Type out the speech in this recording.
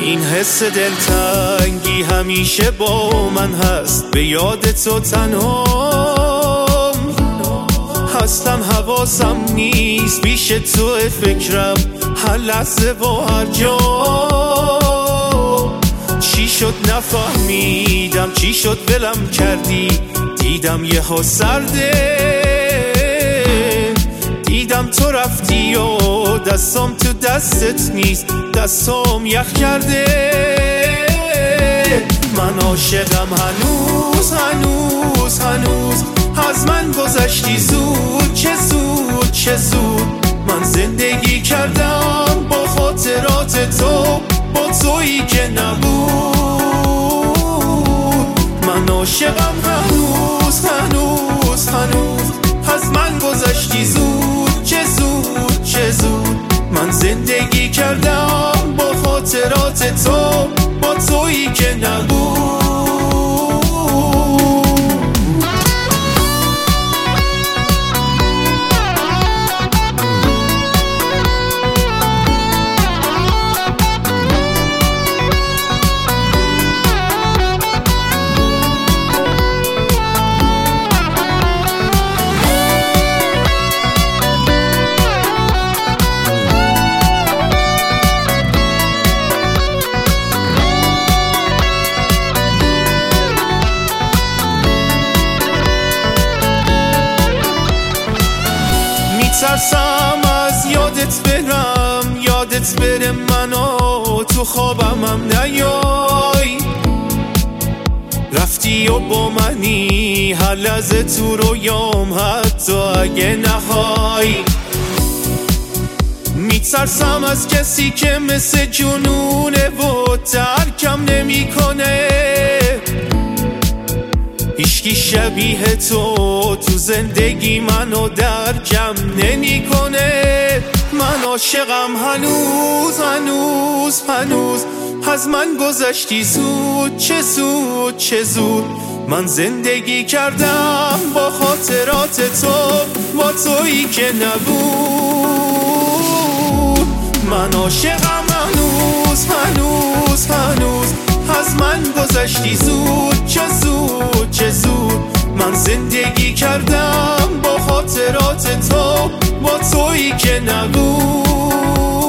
این حس دلتنگی همیشه با من هست، به یاد تو تنهام هستم، حواسم نیست پیش تو، فکرم هر لحظه و هر جا. چی شد نفهمیدم، چی شد ولم کردی، دیدم یه ها سرده، دیدم تو رفتی و دستام تو دستت نیست، دستام یخ کرده. من عاشقم هنوز هنوز هنوز، از من گذشتی زود، چه زود چه زود. من زندگی کردم با خاطرات تو، با تویی که نبود. من عاشقم هنوز هنوز هنوز، از من گذشتی زود، چه زود چه زود. من زندگی کردم با خاطرات تو، با تویی که نبود. ترسم از یادت برم، یادت بره منو تو خوابم هم نیای. رفتی و با منی هر لحظه تو رویام، حتی اگه نخوای. میترسم از کسی که مثل جنونه و ترکم نمیکنه. هیچکی شبیه تو زندگی منو درکم نمیکنه. من عاشقم هنوز هنوز هنوز، از من گذشتی زود، چه زود چه زود. من زندگی کردم با خاطرات تو، با تویی که نبود. من عاشقم هنوز هنوز هنوز، از من گذشتی زود، چه زود چه زود. من زندگی کردم با خاطرات تو، با تویی که نبود.